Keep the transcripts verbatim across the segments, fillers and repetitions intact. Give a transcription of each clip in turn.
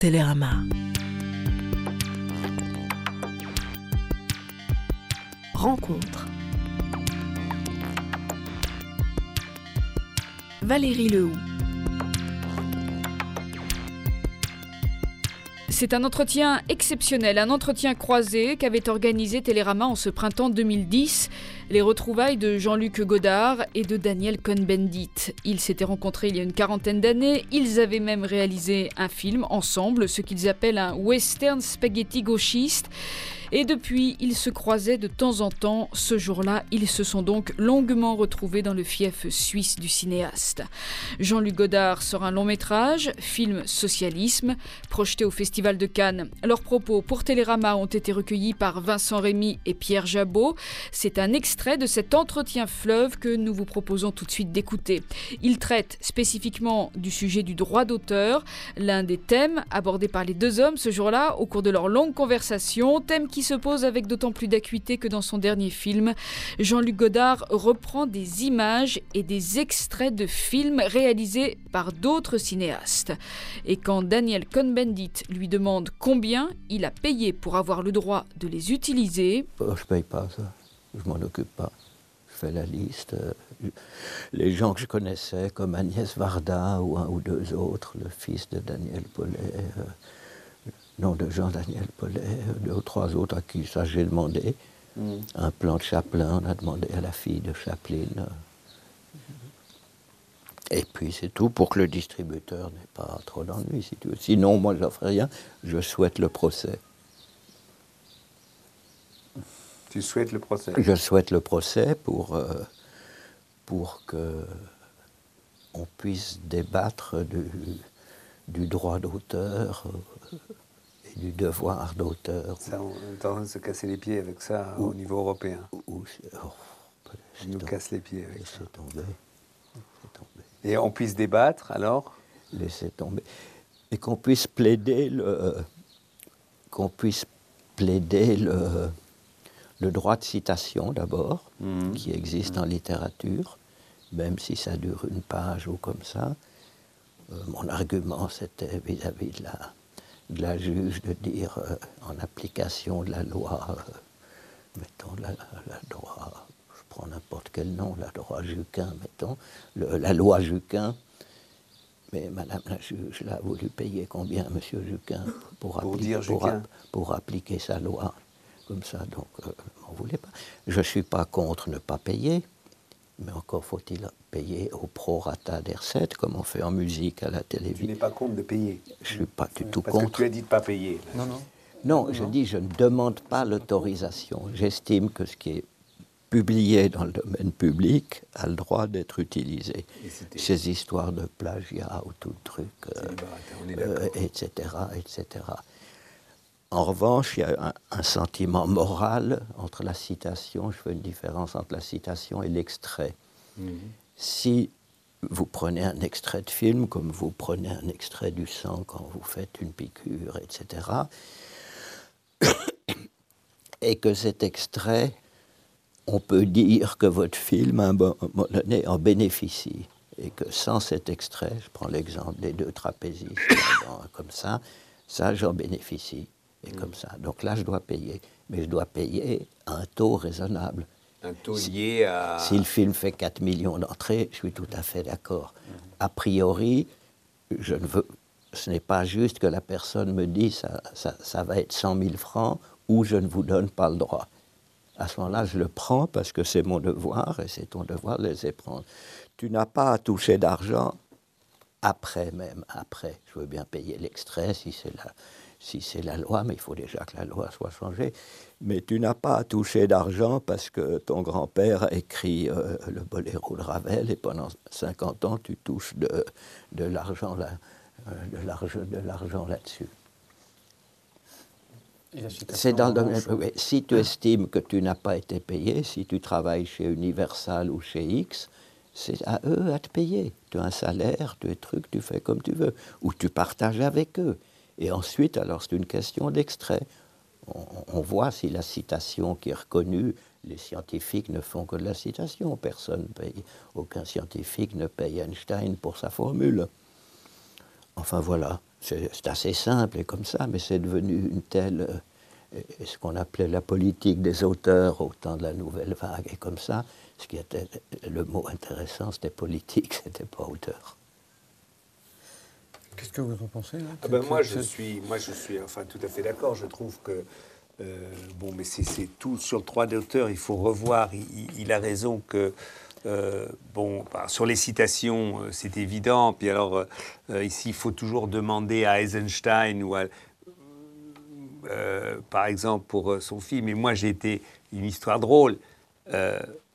Télérama. Rencontre. Valérie Lehoux. C'est un entretien exceptionnel, un entretien croisé qu'avait organisé Télérama en ce printemps deux mille dix, les retrouvailles de Jean-Luc Godard et de Daniel Cohn-Bendit. Ils s'étaient rencontrés il y a une quarantaine d'années, ils avaient même réalisé un film ensemble, ce qu'ils appellent un western spaghetti gauchiste. Et depuis, ils se croisaient de temps en temps. Ce jour-là, ils se sont donc longuement retrouvés dans le fief suisse du cinéaste. Jean-Luc Godard sort un long-métrage, film Socialisme, projeté au Festival de Cannes. Leurs propos pour Télérama ont été recueillis par Vincent Rémy et Pierre Jabot. C'est un extrait de cet entretien fleuve que nous vous proposons tout de suite d'écouter. Il traite spécifiquement du sujet du droit d'auteur, l'un des thèmes abordés par les deux hommes ce jour-là au cours de leur longue conversation, thème qui se pose avec d'autant plus d'acuité que dans son dernier film, Jean-Luc Godard reprend des images et des extraits de films réalisés par d'autres cinéastes. Et quand Daniel Cohn-Bendit lui demande combien il a payé pour avoir le droit de les utiliser... Oh, je ne paye pas ça, je m'en occupe pas. Je fais la liste. Les gens que je connaissais, comme Agnès Varda ou un ou deux autres, le fils de Daniel Paulet... Euh, nom de Jean-Daniel Paulet, deux ou trois autres à qui ça j'ai demandé. Mm. Un plan de Chaplin, on a demandé à la fille de Chaplin. Et puis c'est tout pour que le distributeur n'ait pas trop d'ennuis, si tu veux. Sinon, moi, je n'offre rien, je souhaite le procès. Tu souhaites le procès? Je souhaite le procès pour, euh, pour que on puisse débattre du, du droit d'auteur, euh, du devoir d'auteur. Ça, on est en train de se casser les pieds avec ça ou, au niveau européen. Ou, ou oh, on nous casse les pieds avec ça. Laissez tomber. Laissez tomber. Et on puisse débattre, alors? Laissez tomber. Et qu'on puisse plaider le, qu'on puisse plaider le, le droit de citation, d'abord, mmh. qui existe mmh. en littérature, même si ça dure une page ou comme ça. Euh, mon argument, c'était vis-à-vis de la... de la juge de dire, euh, en application de la loi, euh, mettons, la, la loi, je prends n'importe quel nom, la loi Juquin, mettons, le, la loi Juquin, mais madame la juge l'a voulu payer combien, monsieur Juquin, pour, pour, appliquer, dire pour, Juquin. pour appliquer sa loi, comme ça, donc, euh, on ne voulait pas. Je ne suis pas contre ne pas payer, mais encore faut-il payer au prorata des recettes, comme on fait en musique à la télévision. Tu n'es pas contre de payer? Je ne suis pas du tout Parce contre. Parce que tu as dit de ne pas payer. Non, non. Non, non je non. dis je ne demande pas l'autorisation. J'estime que ce qui est publié dans le domaine public a le droit d'être utilisé. Ces histoires de plagiat ou tout truc, euh, euh, et cetera, et cetera. En revanche, il y a un, un sentiment moral entre la citation, je fais une différence entre la citation et l'extrait. Mmh. Si vous prenez un extrait de film, comme vous prenez un extrait du sang quand vous faites une piqûre, et cetera, et que cet extrait, on peut dire que votre film, à un moment donné, en bénéficie, et que sans cet extrait, je prends l'exemple des deux trapézistes, comme ça, ça, j'en bénéficie. Et mmh. comme ça. Donc là, je dois payer. Mais je dois payer à un taux raisonnable. Un taux lié à... Si le film fait quatre millions d'entrées, je suis tout à fait d'accord. Mmh. A priori, je ne veux... ce n'est pas juste que la personne me dise ça, ça, ça va être cent mille francs ou je ne vous donne pas le droit. À ce moment-là, je le prends parce que c'est mon devoir et c'est ton devoir de les prendre. Tu n'as pas à toucher d'argent après même, après. Je veux bien payer l'extrait si c'est la... si c'est la loi, mais il faut déjà que la loi soit changée. Mais tu n'as pas à toucher d'argent parce que ton grand-père a écrit euh, le Boléro de Ravel et pendant cinquante ans, tu touches de, de l'argent là, euh, de l'argent, de l'argent là-dessus. C'est dans le domaine. Oui. Si tu estimes que tu n'as pas été payé, si tu travailles chez Universal ou chez X, c'est à eux à te payer. Tu as un salaire, tu as des trucs, tu fais comme tu veux. Ou tu partages avec eux. Et ensuite, alors c'est une question d'extrait. On, on voit si la citation qui est reconnue, les scientifiques ne font que de la citation. Personne ne paye, aucun scientifique ne paye Einstein pour sa formule. Enfin voilà. c'est assez simple et comme ça, mais c'est devenu une telle, euh, ce qu'on appelait la politique des auteurs au temps de la nouvelle vague et comme ça, ce qui était le mot intéressant, c'était politique, c'était pas auteur. Qu'est-ce que vous en pensez là, ah ben moi, je suis, moi, je suis enfin, tout à fait d'accord. Je trouve que, euh, bon, mais c'est tout sur le droit d'auteur, il faut revoir. Il, il, il a raison que, euh, bon, bah, sur les citations, euh, c'est évident. Puis alors, euh, ici, il faut toujours demander à Eisenstein ou à, euh, par exemple, pour son film. Et moi, j'ai été une histoire drôle. Euh,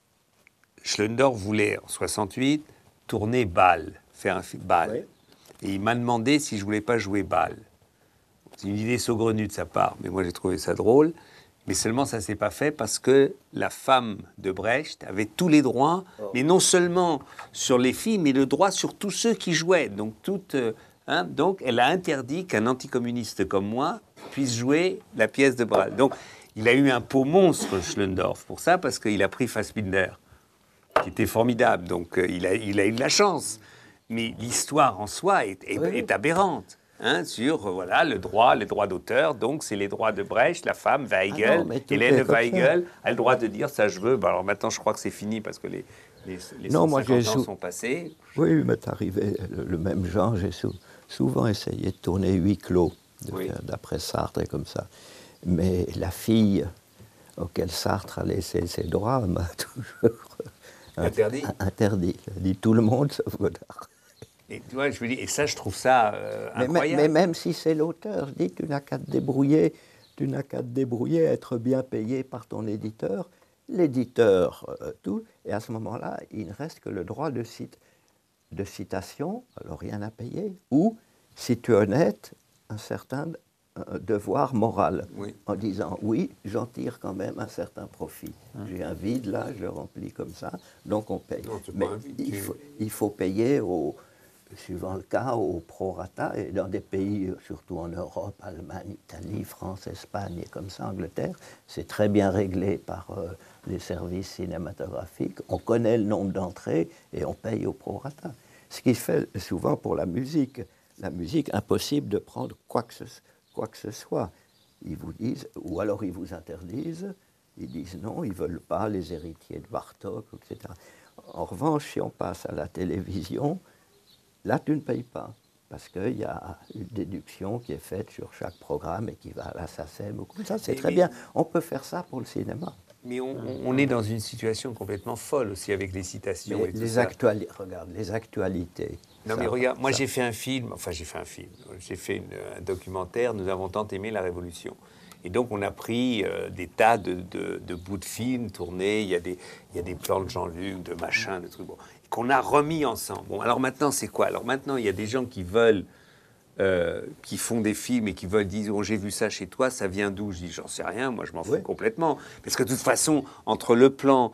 Schlendorf voulait, en soixante-huit, tourner Bâle, faire un film Bâle. Oui. Et il m'a demandé si je voulais pas jouer Bâle. C'est une idée saugrenue de sa part, mais moi j'ai trouvé ça drôle. Mais seulement ça s'est pas fait parce que la femme de Brecht avait tous les droits, oh. mais non seulement sur les films, mais le droit sur tous ceux qui jouaient. Donc, toute, hein, donc elle a interdit qu'un anticommuniste comme moi puisse jouer la pièce de Bâle. Donc il a eu un pot monstre, Schlendorf, pour ça, parce qu'il a pris Fassbinder, qui était formidable. Donc euh, il, a, il a eu de la chance. Mais l'histoire en soi est, est, oui. est aberrante, hein, sur euh, voilà, le droit, les droits d'auteur. Donc, c'est les droits de Brecht, la femme, Weigel, ah non, Hélène Weigel a le droit de dire ça, je veux. Bah, alors maintenant, je crois que c'est fini parce que les, les, les non, cent cinquante ans sou... sont passés. Oui, il m'est arrivé le, le même genre. J'ai sou, souvent essayé de tourner huis clos, oui. d'après Sartre et comme ça. Mais la fille auquel Sartre a laissé ses droits m'a toujours interdit. Interdit. Elle dit tout le monde sauf Godard. Et, tu vois, je veux dire, et ça, je trouve ça euh, mais, incroyable. Mais même si c'est l'auteur, je dis, tu n'as qu'à te débrouiller, tu n'as qu'à te débrouiller, être bien payé par ton éditeur, l'éditeur, euh, tout, et à ce moment-là, il ne reste que le droit de, cite, de citation, alors rien à payer, ou, si tu es honnête, un certain euh, devoir moral, oui. en disant, oui, j'en tire quand même un certain profit. Hum. J'ai un vide, là, je le remplis comme ça, donc on paye. Non, mais pas un vide, il, faut, il faut payer au... suivant le cas, au prorata, et dans des pays, surtout en Europe, Allemagne, Italie, France, Espagne, et comme ça, Angleterre, c'est très bien réglé par euh, les services cinématographiques. On connaît le nombre d'entrées et on paye au prorata. Ce qui se fait souvent pour la musique. La musique, impossible de prendre quoi que ce, quoi que ce soit. Ils vous disent, ou alors ils vous interdisent, ils disent non, ils ne veulent pas, les héritiers de Bartók, et cetera. En revanche, si on passe à la télévision, là, tu ne payes pas, parce qu'il y a une déduction qui est faite sur chaque programme et qui va à la SACEM. Ça, c'est très mais, bien. On peut faire ça pour le cinéma. Mais on, on est dans une situation complètement folle aussi avec les citations mais et tout les ça. Actuali- regarde, les actualités. Non, ça, mais regarde, moi ça. j'ai fait un film, enfin j'ai fait un film, j'ai fait une, un documentaire, Nous avons tant aimé la Révolution. Et donc, on a pris euh, des tas de, de, de bouts de films tournés. Il y a des, il y a des plans de Jean-Luc, de machin, de trucs. Bon, qu'on a remis ensemble. Bon, alors maintenant, c'est quoi? Alors maintenant, il y a des gens qui veulent, euh, qui font des films et qui veulent dire, oh, j'ai vu ça chez toi, ça vient d'où? Je dis, j'en sais rien, moi, je m'en fous oui. complètement. Parce que de toute façon, entre le plan,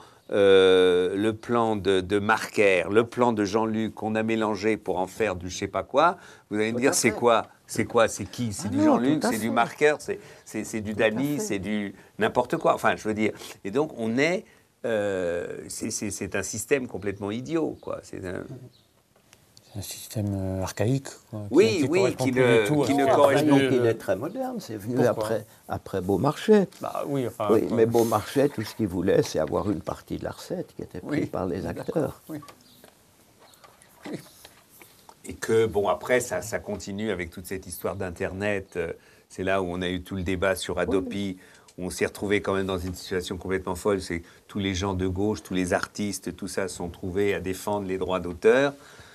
euh, le plan de, de Marquer, le plan de Jean-Luc qu'on a mélangé pour en faire du je sais pas quoi, vous allez me dire, c'est quoi? C'est quoi? C'est qui? C'est ah du Jean-Luc? C'est du Marquer? C'est du Dany? C'est du n'importe quoi. Enfin, je veux dire. Et donc, on est... Euh, c'est un système complètement idiot, quoi. C'est un... un système euh, archaïque, quoi, qui, oui, qui oui, qui ne, tout, qui ne correspond pas. Il est très moderne, c'est venu après, après Beaumarchais. Bah, oui, enfin, oui, mais Beaumarchais, tout ce qu'il voulait, c'est avoir une partie de la recette qui était prise oui, par les acteurs. Oui. Oui. Et que, bon, après, ça, ça continue avec toute cette histoire d'Internet. C'est là où on a eu tout le débat sur Adopi, oui. où on s'est retrouvé quand même dans une situation complètement folle. C'est tous les gens de gauche, tous les artistes, tout ça, sont trouvés à défendre les droits d'auteur,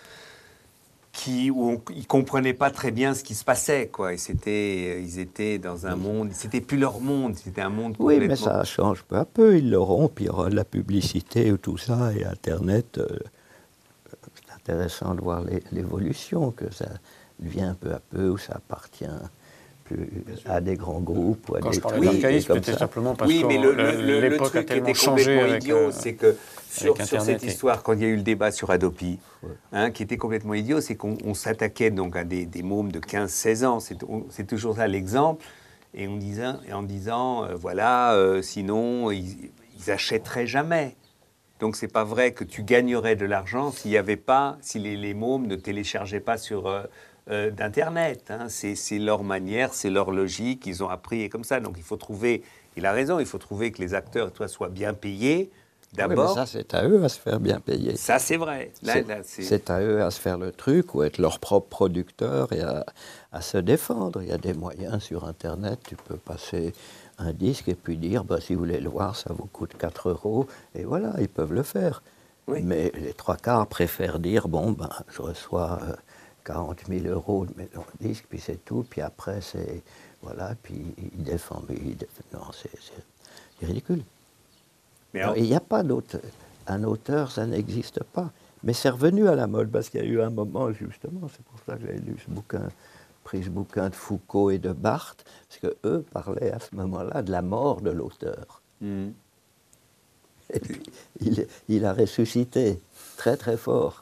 qui, où on, ils ne comprenaient pas très bien ce qui se passait, quoi. Et c'était, ils étaient dans un monde, c'était plus leur monde, c'était un monde complètement... Oui, mais ça change peu à peu, ils l'auront, puis il y aura de la publicité ou tout ça, et Internet... Euh... C'est intéressant de voir l'évolution, que ça vient peu à peu, où ça appartient plus à des grands groupes ou à Quand des je parlais trucs d'archaïsme, comme c'était ça. simplement parce oui, que mais le, le, le, le truc qui était complètement idiot, euh, c'est que sur, sur cette et... histoire, quand il y a eu le débat sur Adopi, ouais. hein, qui était complètement idiot, c'est qu'on s'attaquait donc à des, des mômes de quinze seize ans, c'est toujours ça l'exemple, et, on disait, et en disant, euh, voilà, euh, sinon, ils, ils achèteraient jamais. Donc, c'est pas vrai que tu gagnerais de l'argent s'il y avait pas, si les, les mômes ne téléchargeaient pas sur, euh, euh, d'Internet. Hein. C'est, c'est leur manière, c'est leur logique, ils ont appris et comme ça. Donc il faut trouver, il a raison, il faut trouver que les acteurs toi, soient bien payés. D'abord, oui, mais ça, c'est à eux à se faire bien payer. Ça, c'est vrai. Là, c'est, là, c'est... c'est à eux à se faire le truc ou être leur propre producteur et à, à se défendre. Il y a des moyens sur Internet. Tu peux passer un disque et puis dire, bah, si vous voulez le voir, ça vous coûte quatre euros. Et voilà, ils peuvent le faire. Oui. Mais les trois quarts préfèrent dire, bon, ben, je reçois euh, quarante mille euros de mes disques, puis c'est tout. Puis après, c'est... Voilà, puis ils défendent. Ils défendent. Non, c'est, c'est, c'est ridicule. Il n'y a pas d'auteur. Un auteur, ça n'existe pas. Mais c'est revenu à la mode, parce qu'il y a eu un moment, justement, c'est pour ça que j'ai lu ce bouquin, pris ce bouquin de Foucault et de Barthes, parce qu'eux parlaient à ce moment-là de la mort de l'auteur. Mmh. Et puis, il, il a ressuscité très, très fort.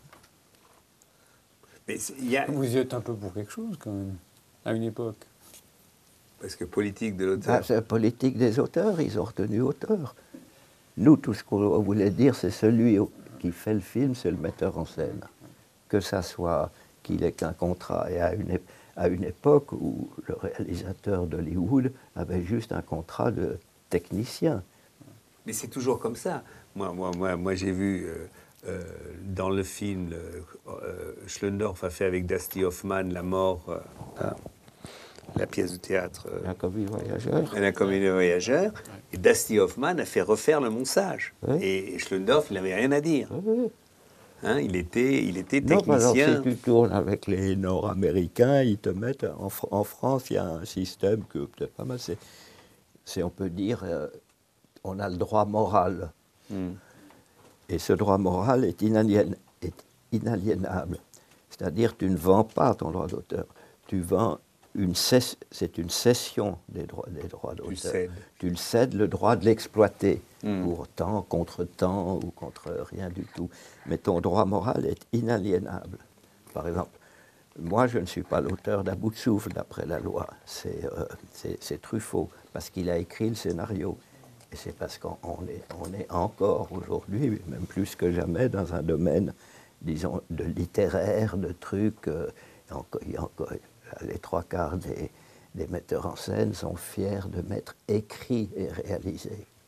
Mais y a... Vous y êtes un peu pour quelque chose, quand même, à une époque. Parce que politique de l'auteur... Ah, c'est la politique des auteurs, ils ont retenu auteur. Nous, tout ce qu'on voulait dire, c'est celui qui fait le film, c'est le metteur en scène. Que ça soit qu'il ait qu'un contrat. Et à une, à une époque où le réalisateur d'Hollywood avait juste un contrat de technicien. Mais c'est toujours comme ça. Moi, moi, moi, moi j'ai vu euh, euh, dans le film, euh, Schlendorf a fait avec Dusty Hoffman La mort, euh, hein, la pièce de théâtre. Euh, la comédie voyageur. La comédie voyageur. Et Dusty Hoffman a fait refaire le Mont-Sage. Oui. Et Schlendorf, il n'avait rien à dire. Oui. Hein, il, était, il était technicien. Non, alors, si tu tournes avec les Nord-Américains, ils te mettent... En, en France, il y a un système que peut-être pas mal, c'est, c'est on peut dire, euh, on a le droit moral. Mm. Et ce droit moral est, inalien, est inaliénable. C'est-à-dire, tu ne vends pas ton droit d'auteur. Tu vends... Une cesse, c'est une cession des droits, des droits d'auteur. Tu cèdes. Tu le cèdes le droit de l'exploiter, mmh. pour temps, contre temps ou contre rien du tout. Mais ton droit moral est inaliénable. Par exemple, moi, je ne suis pas l'auteur d'À bout de souffle, d'après la loi. C'est, euh, c'est, c'est Truffaut, parce qu'il a écrit le scénario. Et c'est parce qu'on est, on est encore aujourd'hui, même plus que jamais, dans un domaine, disons, de littéraire, de trucs. Euh, encore, il y a encore, les trois quarts des, des metteurs en scène sont fiers de mettre écrit et réalisé.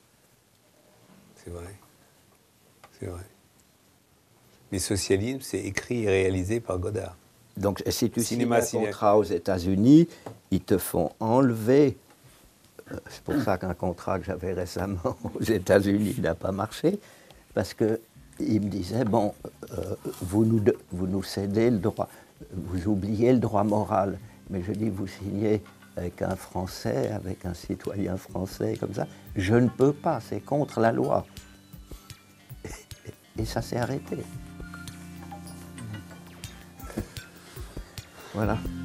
C'est vrai. C'est vrai. Mais socialisme, c'est écrit et réalisé par Godard. Donc, si tu signes un contrat aux États-Unis, ils te font enlever. Euh, c'est pour ça qu'un contrat que j'avais récemment aux États-Unis n'a pas marché, parce qu'ils me disaient, bon, euh, vous, nous, vous nous cédez le droit. Vous oubliez le droit moral, mais je dis, vous signez avec un Français, avec un citoyen français, comme ça. Je ne peux pas, c'est contre la loi. Et, et ça s'est arrêté. Voilà.